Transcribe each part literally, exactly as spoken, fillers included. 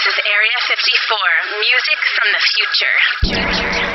This is Area fifty-four, music from the future.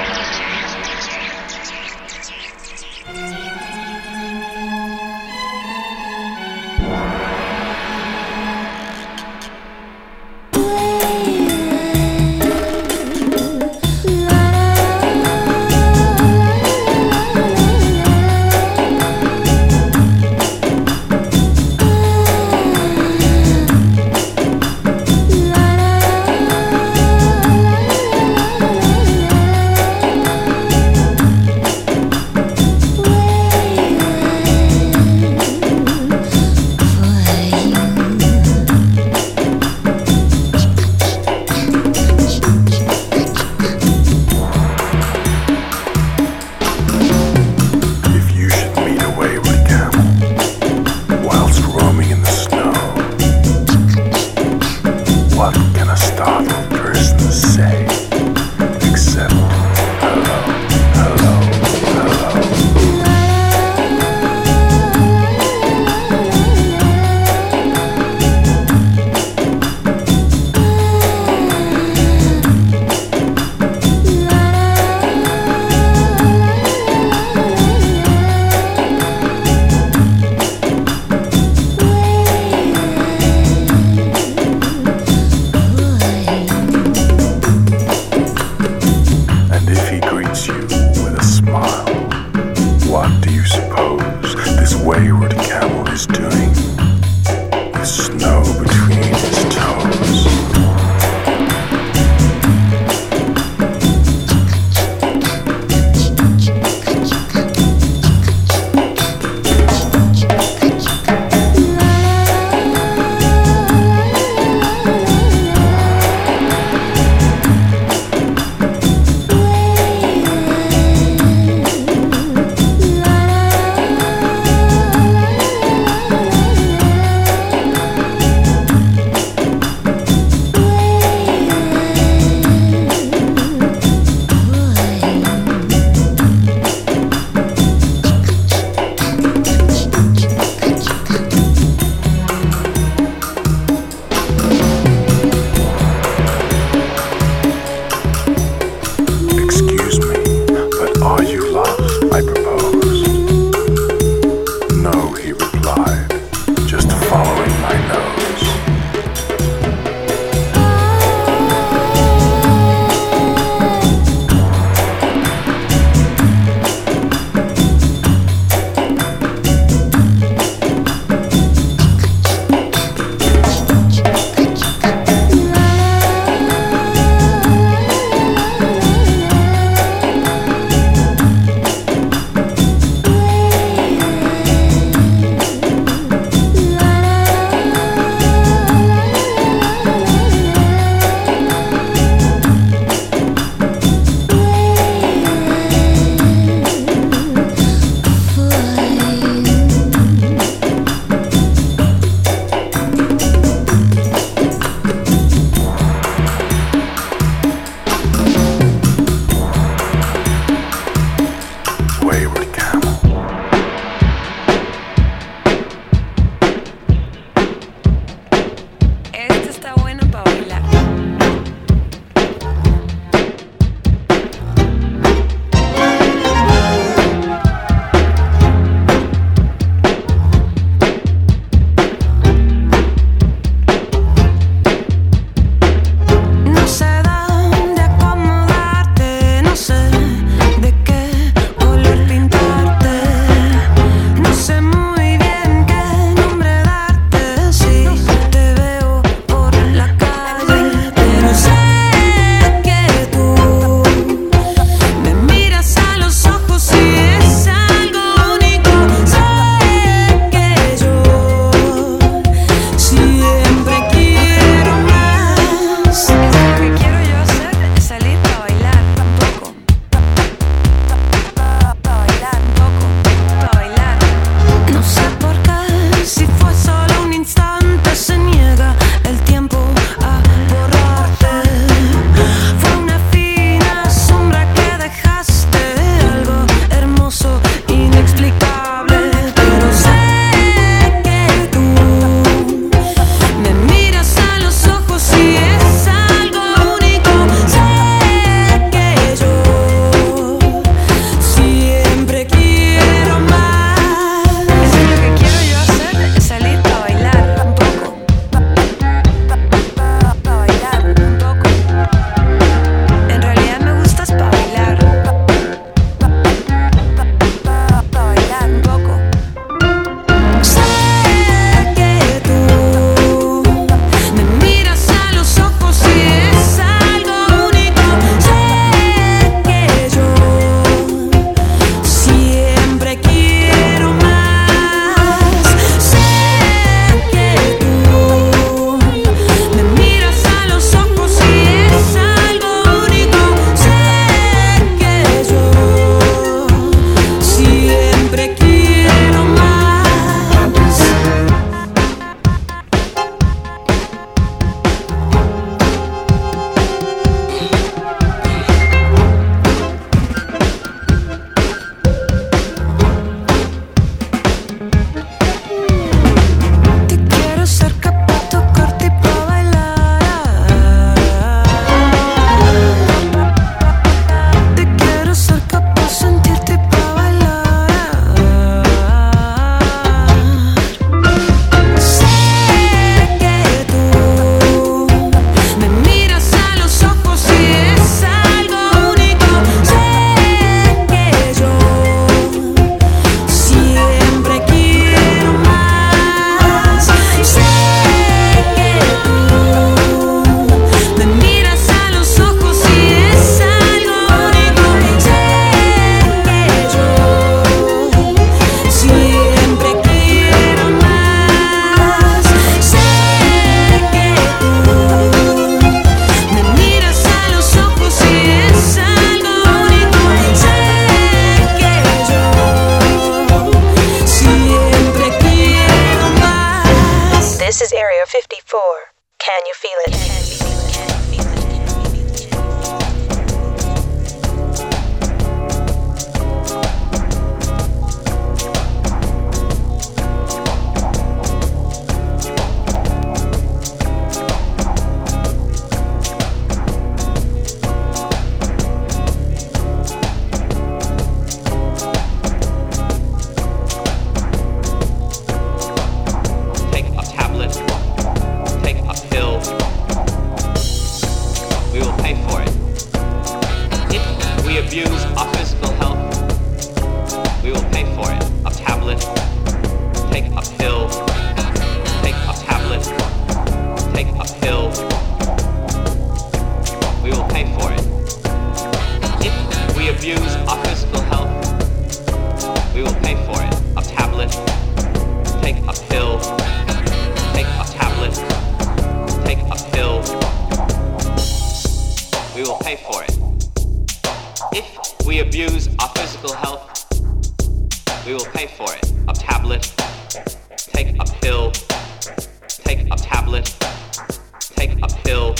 abuse our physical health, we will pay for it. A tablet, take a pill, take a tablet, take a pill,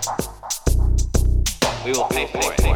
we will pay for it.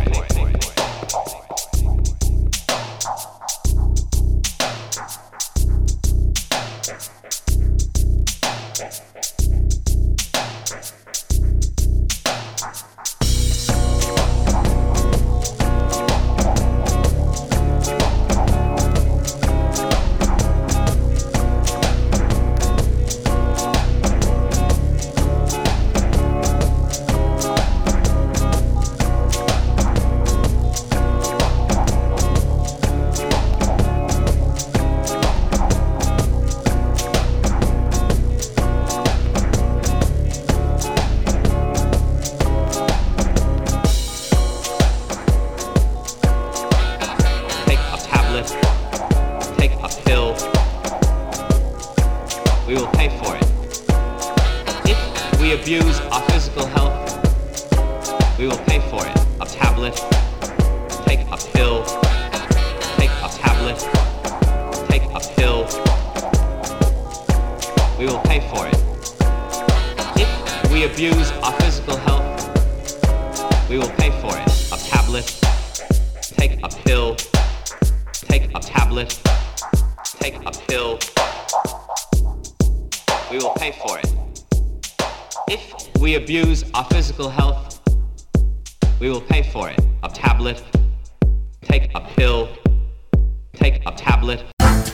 We will pay for it. If we abuse our physical health, we will pay for it. A tablet, take a pill, take a tablet, take a pill, we will pay for it. If we abuse our physical health, we will pay for it. A tablet, take a pill, take a tablet, take a pill, we will pay for it. If we abuse our physical health, we will pay for it. A tablet, take a pill, take a tablet.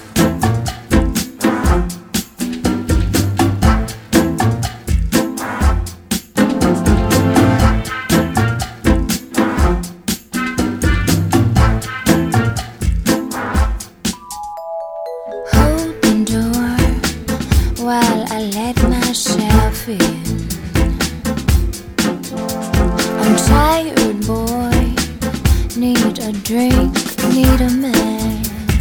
While I let myself in, I'm tired, boy, need a drink, need a man.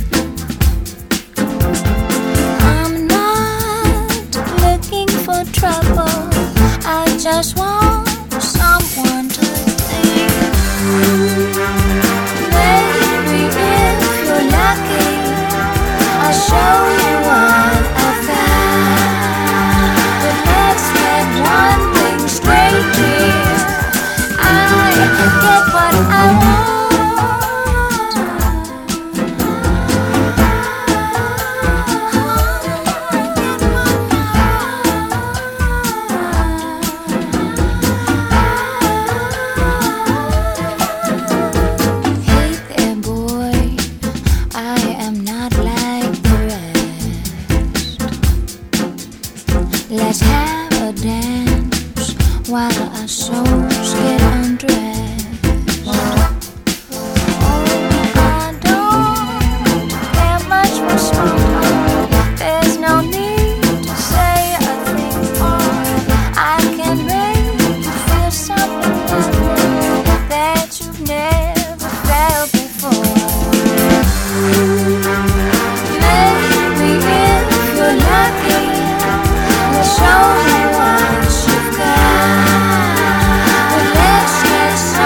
I'm not looking for trouble, I just want someone to think. Maybe if you're lucky, I'll show you what I've got. One thing straight, dear, I get what I want. Hey there, boy, I am not like the rest. Let's have a dance while our souls get undressed. Oh, I don't care much for smoking. There's no need to say a thing more. I can make you feel something like that you've never felt before. Maybe if you're lucky, show me what you've got. But let's get started.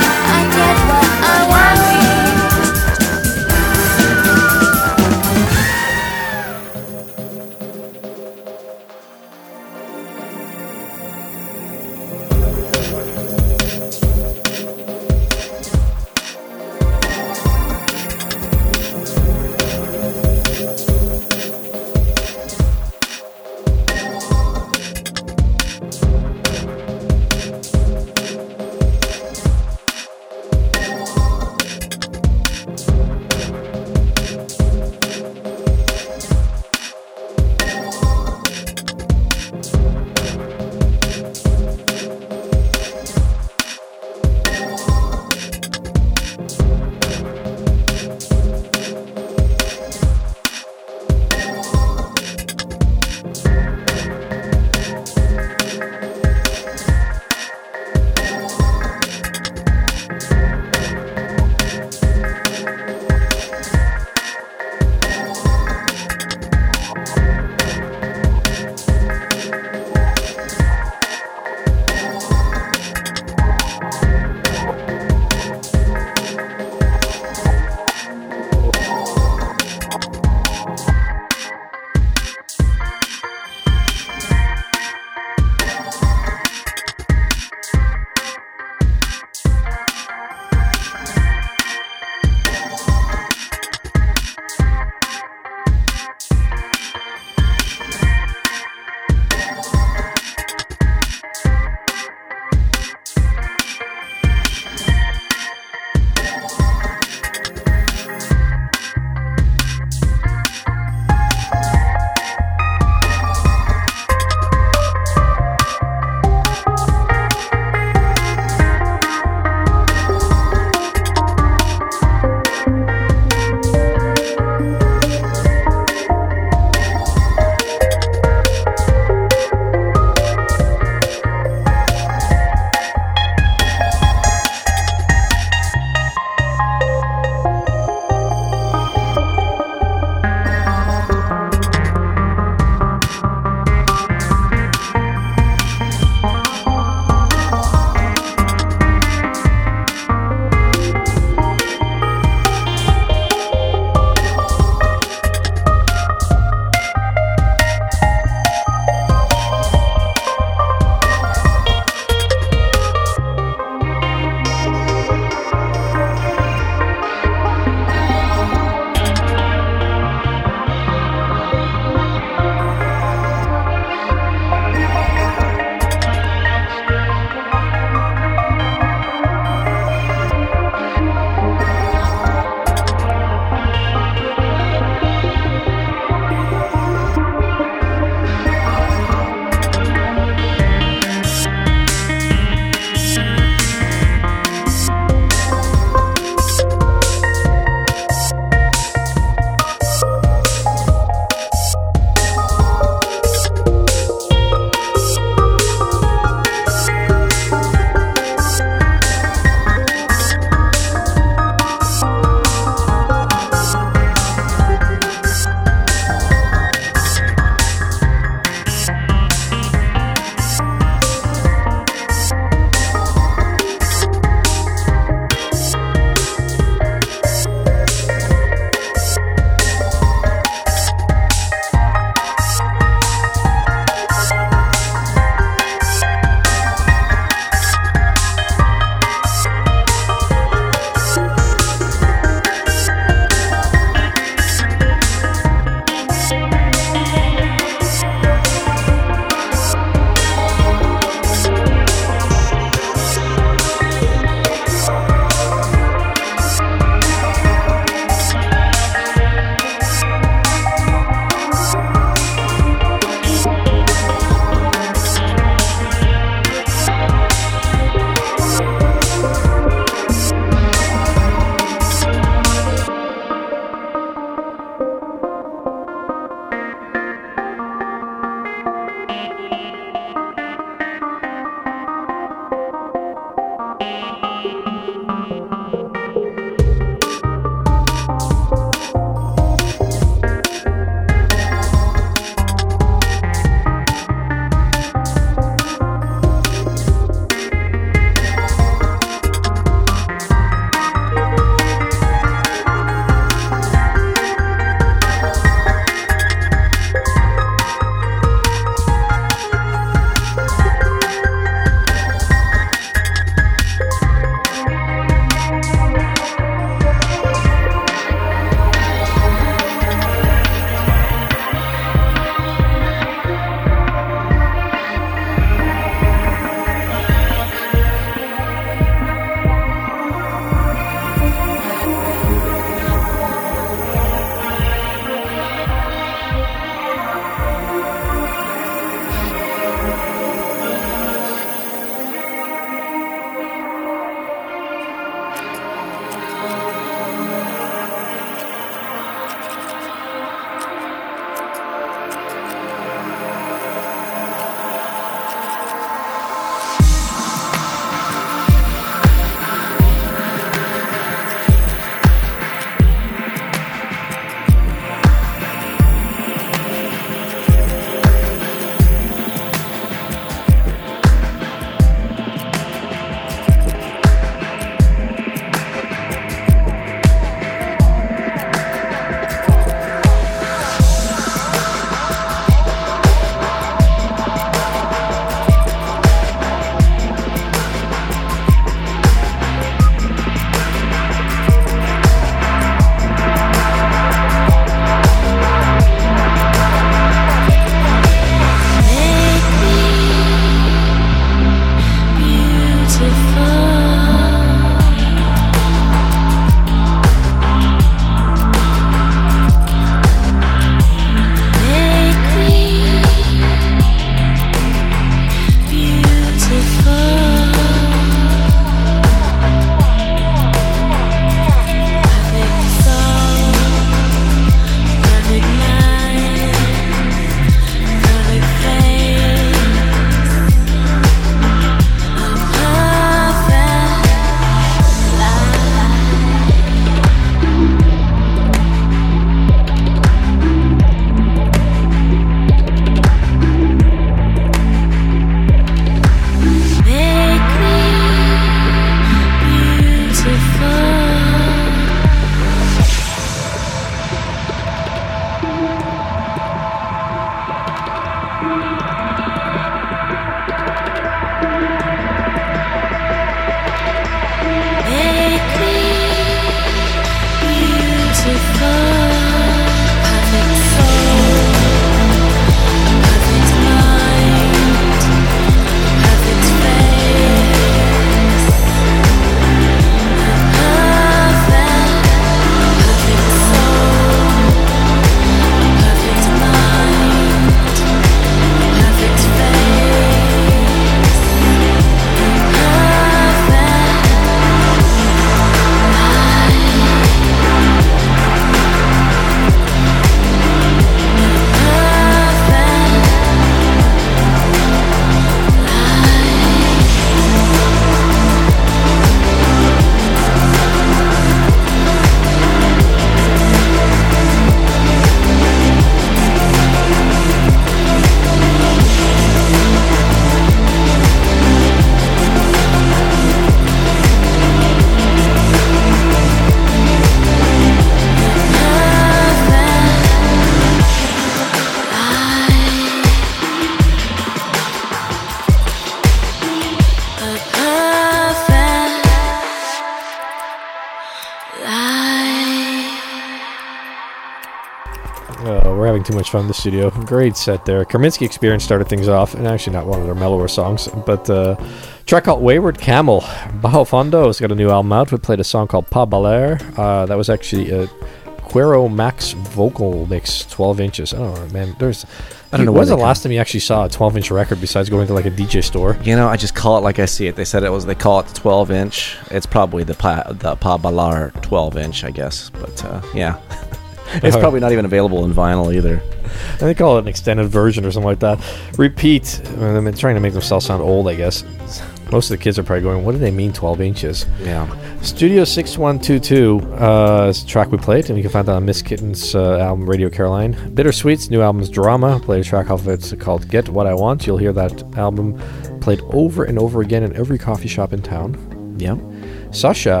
too much fun in the studio. Great set there. Kaminsky Experience started things off, and actually not one of their mellower songs, but uh, track called Wayward Camel. Bajo Fondo has got a new album out. We played a song called Pa Baler. Uh, that was actually a Quero Max vocal mix, twelve inches. I don't know, man. There's... I don't know. When was the last time you actually saw a twelve inch record besides going to like a D J store? You know, I just call it like I see it. They said it was. They call it twelve inch. It's probably the pa, the Pa Balar twelve inch, I guess. But uh, yeah, it's Uh, probably not even available in vinyl either. And they call it an extended version or something like that. Repeat. I mean, trying to make themselves sound old, I guess. Most of the kids are probably going, what do they mean twelve inches? Yeah. Studio six one two two uh, is the track we played, and you can find that on Miss Kitten's uh, album Radio Caroline. Bittersweet's new album is Drama. Played a track off of it. It's called Get What I Want. You'll hear that album played over and over again in every coffee shop in town. Yep. Sasha,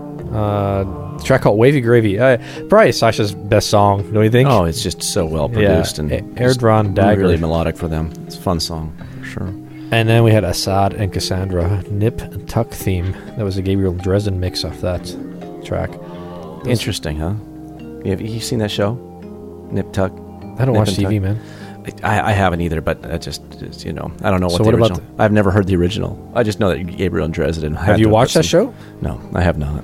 uh, track called Wavy Gravy. Uh, probably Sasha's best song, don't you think? Oh, it's just so well produced Yeah. and A- Airdron Dagger. really melodic for them. It's a fun song for sure. And then we had Assad and Cassandra, Nip and Tuck theme. That was a Gabriel Dresden mix off that track. Interesting, huh? Yeah, have you seen that show, Nip Tuck? I don't Nip watch and T V, Tuck? man. I, I haven't either, but I just, just you know, I don't know what So the what about original. I've never heard the original. I just know that Gabriel and Dresden. had Have you to watched put that some- show? No, I have not.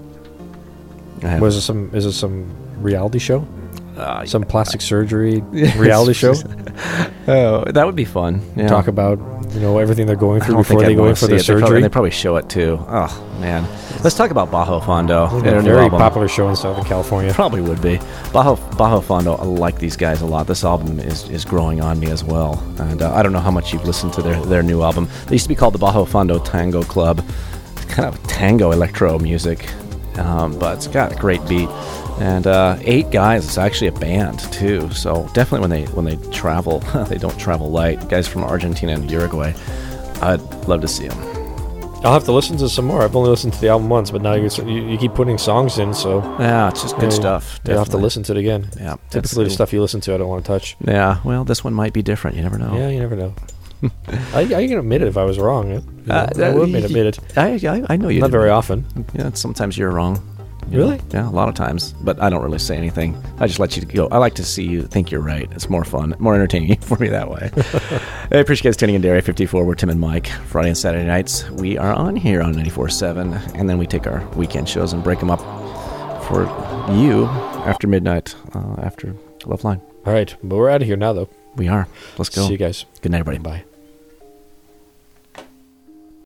I haven't. Was it some? Is it some reality show? Uh, Some plastic surgery reality show? Oh, that would be fun. Yeah. Talk about you know everything they're going I through don't before think they I'd go wanna in for see their it. They probably, surgery. they probably show it too. Oh man, let's talk about Bajo Fondo. It's Their a new very album. popular show in Southern California. Probably would be. Bajo, Bajo Fondo, I like these guys a lot. This album is, is growing on me as well. And uh, I don't know how much you've listened to their, their new album. They used to be called the Bajo Fondo Tango Club. It's kind of tango electro music, um, but it's got a great beat. And uh, eight guys. It's actually a band too. So definitely when they when they travel, they don't travel light. Guys from Argentina and Uruguay. I'd love to see them. I'll have to listen to some more. I've only listened to the album once, but now you you, you keep putting songs in, so Yeah, it's just good yeah, stuff. you'll have to definitely. listen to it again. Yeah, Typically, the that's- stuff you listen to, I don't want to touch. Yeah, well, this one might be different. You never know. Yeah, you never know. I, I can admit it if I was wrong. You know, Uh, I would admit it. I, I, I know you. Not did. very often. Yeah, sometimes you're wrong. You Really? know? Yeah, a lot of times. But I don't really say anything. I just let you go. I like to see you think you're right. It's more fun, more entertaining for me that way. I appreciate you guys tuning in to Area fifty-four. We're Tim and Mike. Friday and Saturday nights, we are on here on ninety-four point seven. And then we take our weekend shows and break them up for you after midnight, uh, after Love Line. All right, but we're out of here now, though. We are. Let's go. See you guys. Good night, everybody. Bye.